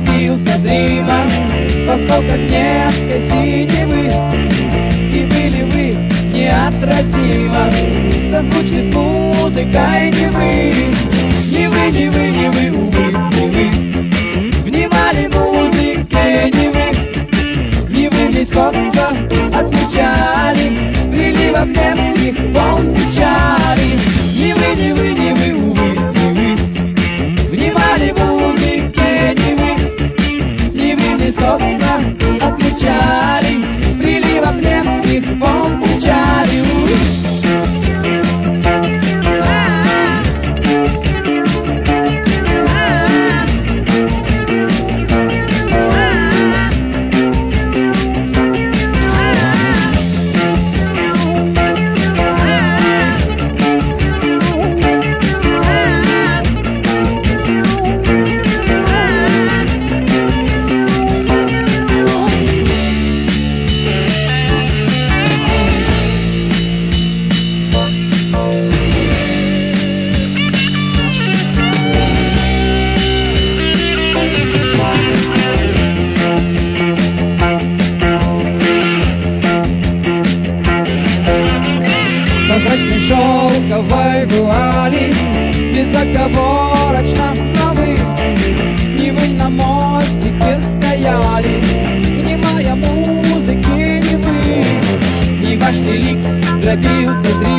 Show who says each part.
Speaker 1: дробился зримо в осколках Невской синевы. И были вы неотразимо созвучны с музыкой Невы. Невы, Невы, Невы, увы, Невы внимали музыке Невы. Невы мне сходство отмечали приливов Невских волн печали. Невы, Невы, Невы, увы, Невы внимали музыке Невы. Невы мне сходство отмечали приливов Невских волн печали. Прозрачной шелковой вуали безоговорочно правы. Невы на мостике стояли, внимая музыке Невы. Неваш лик дробился зримо